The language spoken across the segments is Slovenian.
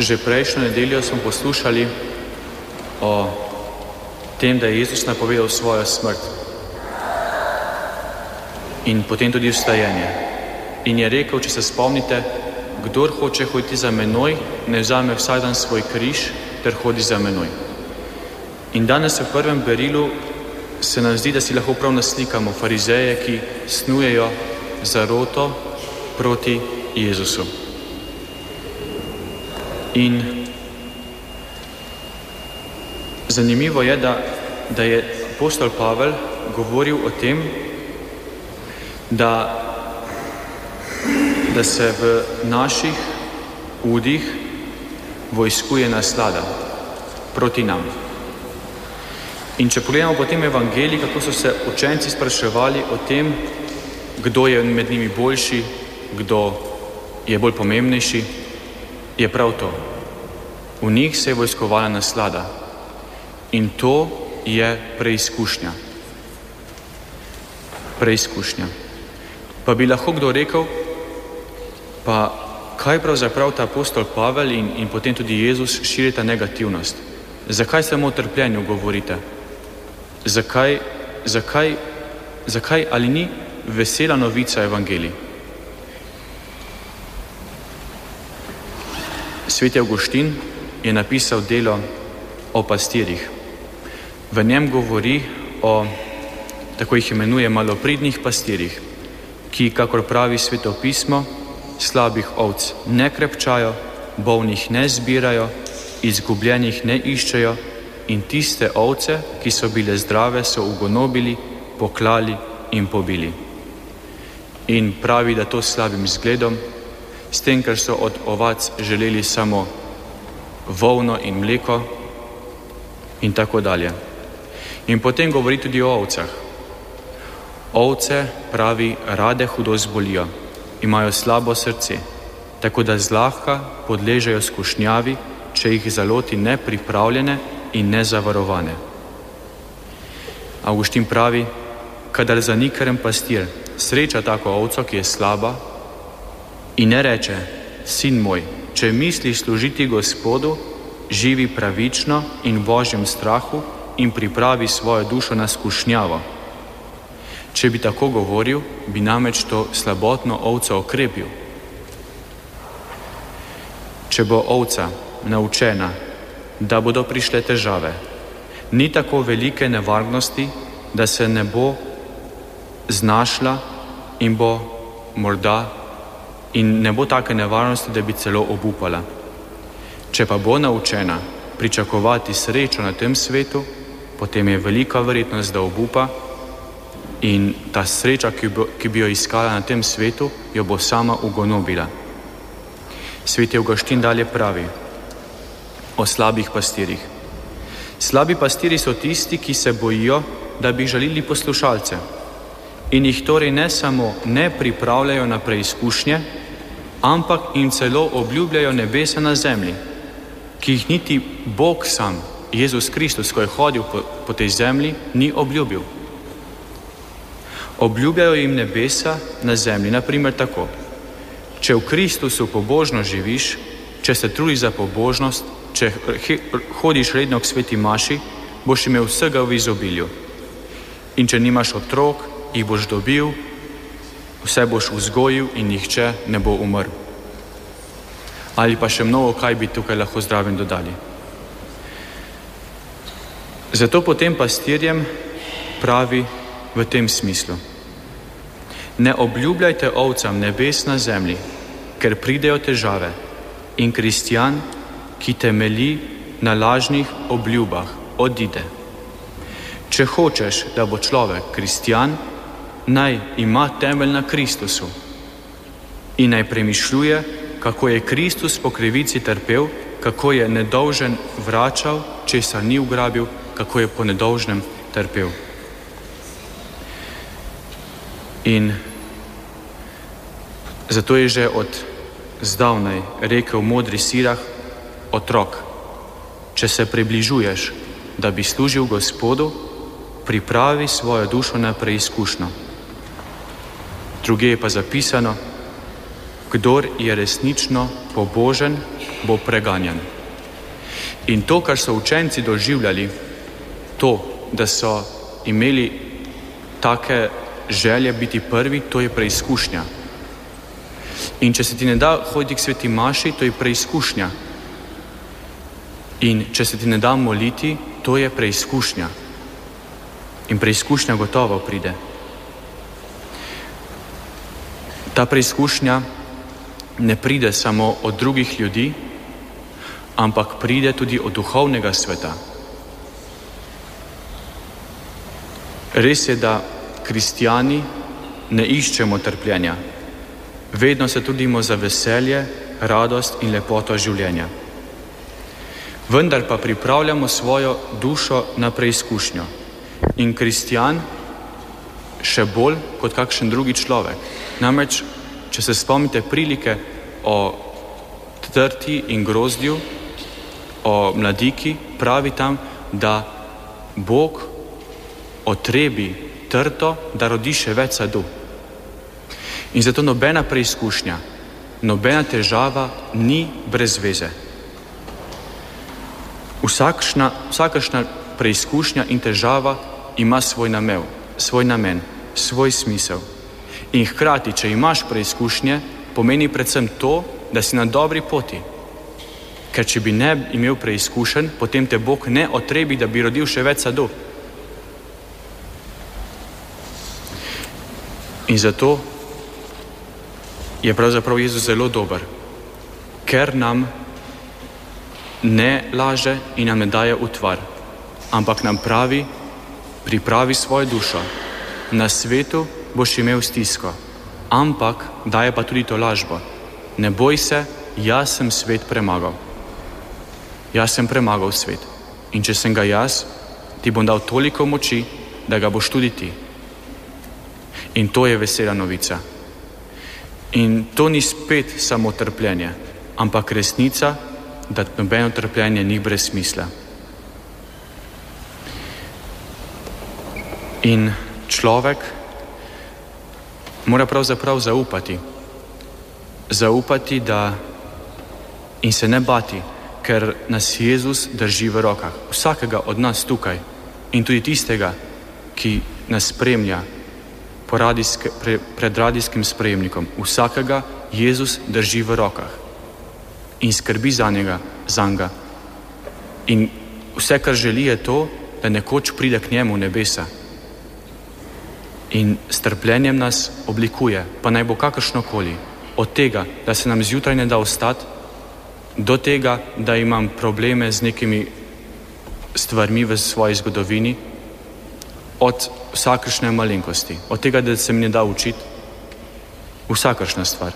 Že prejšnjo nedeljo smo poslušali o tem, da je Jezus napovedal svojo smrt in potem tudi vstajenje. In je rekel, če se spomnite, kdor hoče hoditi za menoj, ne vzame vsak dan svoj križ ter hodi za menoj. In danes v prvem berilu se nam zdi, da si lahko prav naslikamo farizeje, ki snujejo zaroto proti Jezusu. In zanimivo je, da je apostol Pavel govoril o tem, da se v naših udih vojskuje naslada proti nam. In če pogledamo potem evangelij, kako so se učenci spraševali o tem, kdo je med njimi boljši, kdo je bolj pomembnejši, je prav to. V njih se je vojskovala naslada. In to je preizkušnja. Preizkušnja. Pa bi lahko kdo rekel, pa kaj pravzaprav ta apostol Pavel in potem tudi Jezus širita negativnost? Zakaj samo o trpljenju govorite? Zakaj ali ni vesela novica evangelij? Sveti Avguštin je napisal delo o pastirjih. V njem govori o, tako jih imenuje, malopridnih pastirjih, ki, kakor pravi Sveto pismo, slabih ovc ne krepčajo, bolnih ne zbirajo, izgubljenih ne iščejo in tiste ovce, ki so bile zdrave, so ugonobili, poklali in pobili. In pravi, da to slabim zgledom, s tem, ker so od ovac želeli samo volno in mleko in tako dalje. In potem govori tudi o ovcah. Ovce, pravi, rade hudo zbolijo, imajo slabo srce, tako da zlahka podležejo skušnjavi, če jih zaloti nepripravljene in nezavarovane. Avguštin pravi, kadar zanikaren pastir sreča tako ovco, ki je slaba, in ne reče, sin moj, če misliš služiti Gospodu, živi pravično in v Božjem strahu in pripravi svojo dušo na skušnjavo. Če bi tako govoril, bi namreč to slabotno ovco okrepil. Če bo ovca naučena, da bodo prišle težave, ni tako velike nevarnosti, da se ne bo znašla in bo morda in ne bo take nevarnosti, da bi celo obupala. Če pa bo naučena pričakovati srečo na tem svetu, potem je velika verjetnost, da obupa in ta sreča, ki bi jo iskala na tem svetu, jo bo sama ugonobila. Sveti Avguštin dalje pravi o slabih pastirjih. Slabi pastiri so tisti, ki se bojijo, da bi žalili poslušalce in jih torej ne samo ne pripravljajo na preizkušnje, ampak jim celo obljubljajo nebesa na zemlji, ki jih niti Bog sam, Jezus Kristus, ko je hodil po tej zemlji, ni obljubil. Obljubljajo jim nebesa na zemlji, naprimer tako. Če v Kristusu pobožno živiš, če se trudiš za pobožnost, če hodiš redno k sveti maši, boš imel vsega v izobilju. In če nimaš otrok, jih boš dobil, vse boš vzgojil in nihče ne bo umrl. Ali pa še mnogo kaj bi tukaj lahko zraven dodali. Zato potem pastirjem pravi v tem smislu. Ne obljubljajte ovcam nebes na zemlji, ker pridejo težave in kristjan, ki temelji na lažnih obljubah, odide. Če hočeš, da bo človek kristjan, naj ima temelj na Kristusu in naj premišljuje, kako je Kristus po krivici trpel, kako je nedolžen vračal, česar ni ugrabil, kako je po nedolžnem trpel. In zato je že od zdavnaj rekel modri Sirah, otrok, če se približuješ, da bi služil Gospodu, pripravi svojo dušo na preizkušnjo. Druge je pa zapisano, kdor je resnično pobožen, bo preganjan. In to, kar so učenci doživljali, to, da so imeli take želje biti prvi, to je preizkušnja. In če se ti ne da hoditi k sveti maši, to je preizkušnja. In če se ti ne da moliti, to je preizkušnja. In preizkušnja gotovo pride. Ta preizkušnja ne pride samo od drugih ljudi, ampak pride tudi od duhovnega sveta. Res je, da kristjani ne iščemo trpljenja. Vedno se trudimo za veselje, radost in lepoto življenja. Vendar pa pripravljamo svojo dušo na preizkušnjo. In kristjan še bolj kot kakšen drugi človek. Namreč, če se spomnite prilike o trti in grozdju, o mladiki, pravi tam, da Bog otrebi trto, da rodi še več sadu. In zato nobena preizkušnja, nobena težava ni brez veze. Vsakašna preizkušnja in težava ima svoj namen, svoj smisel. In hkrati, če imaš preizkušnje, pomeni predvsem to, da si na dobri poti. Ker če bi ne imel preizkušenj, potem te Bog ne otrebi, da bi rodil še več sadu. In zato je pravzaprav Jezus zelo dober, ker nam ne laže in nam ne daje utvar, ampak nam pravi, pripravi svojo dušo. Na svetu boš imel stisko, ampak daje pa tudi to lažbo. Ne boj se, jaz sem svet premagal. Jaz sem premagal svet. In če sem ga jaz, ti bom dal toliko moči, da ga boš tudi ti. In to je vesela novica. In to ni spet samo trpljenje, ampak resnica, da nobeno trpljenje ni brez smisla. In človek mora pravzaprav zaupati, da in se ne bati, ker nas Jezus drži v rokah. Vsakega od nas tukaj in tudi tistega, ki nas spremlja pred radijskim sprejemnikom. Vsakega Jezus drži v rokah in skrbi zanj. In vse, kar želi, je to, da nekoč pride k njemu v nebesa. In s trpljenjem nas oblikuje, pa naj bo kakršnokoli. Od tega, da se nam zjutraj ne da vstati, do tega, da imam probleme z nekimi stvarmi v svoji zgodovini, od vsakršne malenkosti, od tega, da se mi ne da učiti, vsakršna stvar.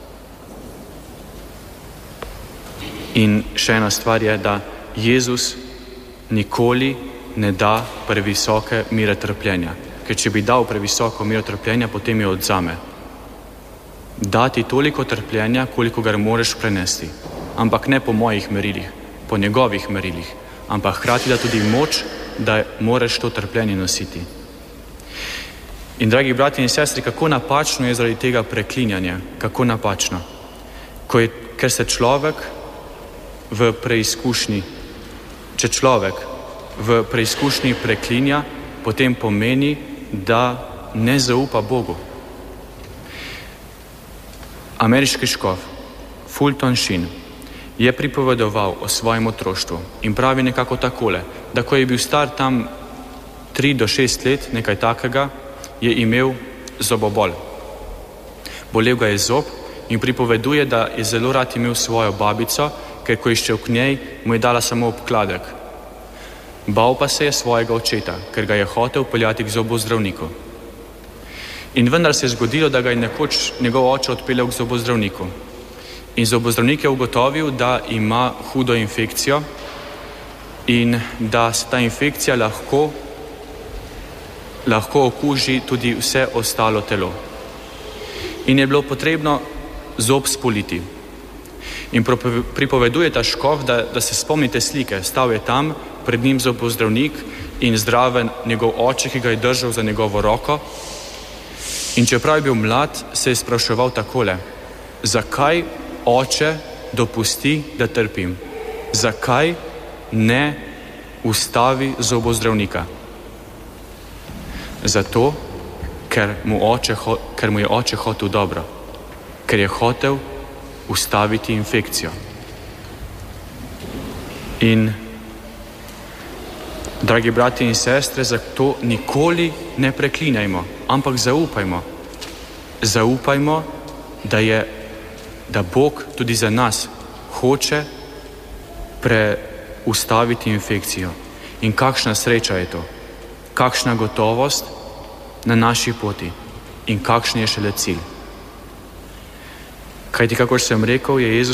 In še ena stvar je, da Jezus nikoli ne da previsoke mere trpljenja. Ker če bi dal previsoko mero trpljenja, potem jo odzame. Dati toliko trpljenja, koliko ga moreš prenesti. Ampak ne po mojih merilih, po njegovih merilih, ampak hkrati da tudi moč, da moreš to trpljenje nositi. In dragi brati in sestri, kako napačno je zaradi tega preklinjanja, kako napačno. Ker se človek v preizkušnji, če človek v preizkušnji preklinja, potem pomeni, da ne zaupa Bogu. Ameriški škof Fulton Sheen je pripovedoval o svojem otroštvu in pravi nekako takole, da ko je bil star tam 3 do 6 let, nekaj takega, je imel zobobol. Bolel ga je zob in pripoveduje, da je zelo rad imel svojo babico, ker ko je šel k njej, mu je dala samo obkladek. Bal pa se je svojega očeta, ker ga je hotel peljati k zobozdravniku. In vendar se je zgodilo, da ga je nekoč njegov oče odpeljal k zobozdravniku. In zobozdravnik je ugotovil, da ima hudo infekcijo in da se ta infekcija lahko okuži tudi vse ostalo telo. In je bilo potrebno zob spoliti. In pripoveduje ta škof, da se spomnite slike. Stal je tam, pred njim zobozdravnik in zraven njegov oče, ki ga je držal za njegovo roko. In čeprav je bil mlad, se je spraševal takole: zakaj oče dopusti, da trpim? Zakaj ne ustavi zobozdravnika? Zato, ker mu je oče hotel dobro, ker je hotel ustaviti infekcijo. In, dragi brati in sestre, zato nikoli ne preklinjajmo, ampak zaupajmo. Zaupajmo, da Bog tudi za nas hoče ustaviti infekcijo. In kakšna sreča je to, kakšna gotovost na naši poti in kakšen je šele cilj. Kajti, kakor sem rekel, je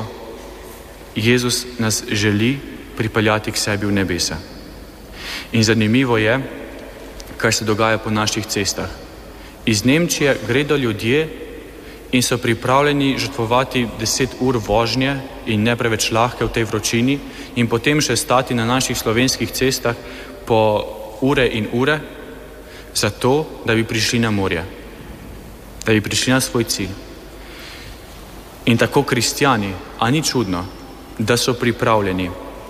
Jezus nas želi pripeljati k sebi v nebesa. In zanimivo je, kaj se dogaja po naših cestah. Iz Nemčije gredo ljudje in so pripravljeni žrtvovati 10 ur vožnje in ne preveč lahke v tej vročini in potem še stati na naših slovenskih cestah po ure in ure, zato, da bi prišli na morje, da bi prišli na svoj cilj. In tako kristjani, a ni čudno, da so pripravljeni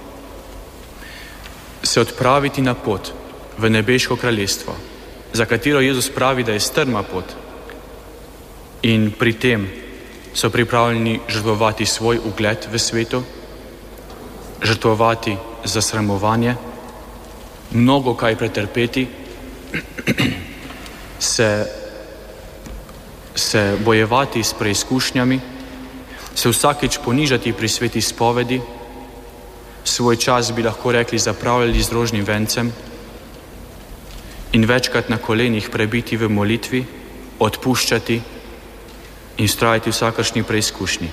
se odpraviti na pot v nebeško kraljestvo, za katero Jezus pravi, da je strma pot, in pri tem so pripravljeni žrtvovati svoj ugled v svetu, žrtvovati za sramovanje, mnogo kaj pretrpeti, se bojevati s preizkušnjami, se vsakič ponižati pri sveti spovedi, svoj čas bi lahko rekli zapravljali z rožnim vencem in večkrat na kolenih prebiti v molitvi, odpuščati in vztrajati vsakršni preizkušnji.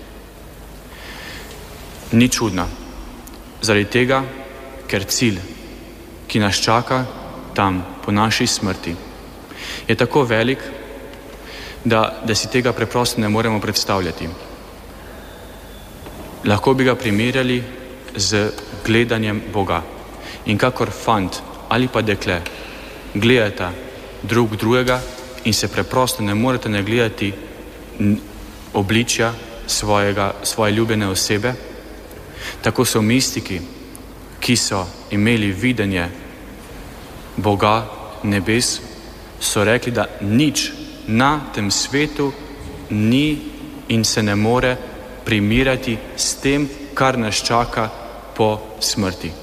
Ni čudno, zaradi tega, ker cilj, ki nas čaka tam po naši smrti, je tako velik, da si tega preprosto ne moremo predstavljati. Lahko bi ga primerjali z gledanjem Boga. In kakor fant ali pa dekle gledata drug drugega in se preprosto ne morete ne gledati obličja svoje ljubljene osebe, tako so mistiki, ki so imeli videnje Boga nebes, so rekli, da nič na tem svetu ni in se ne more primerjati s tem, kar nas čaka po smrti.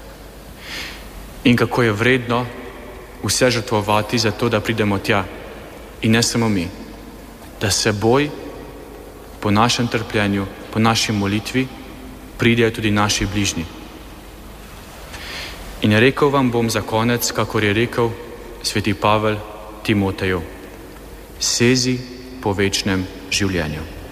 In kako je vredno vse žrtvovati za to, da pridemo tja. In ne samo mi, da seboj po našem trpljenju, po naši molitvi pridejo tudi naši bližnji. In rekel vam bom za konec, kakor je rekel sveti Pavel Timoteju: sezi po večnem življenju.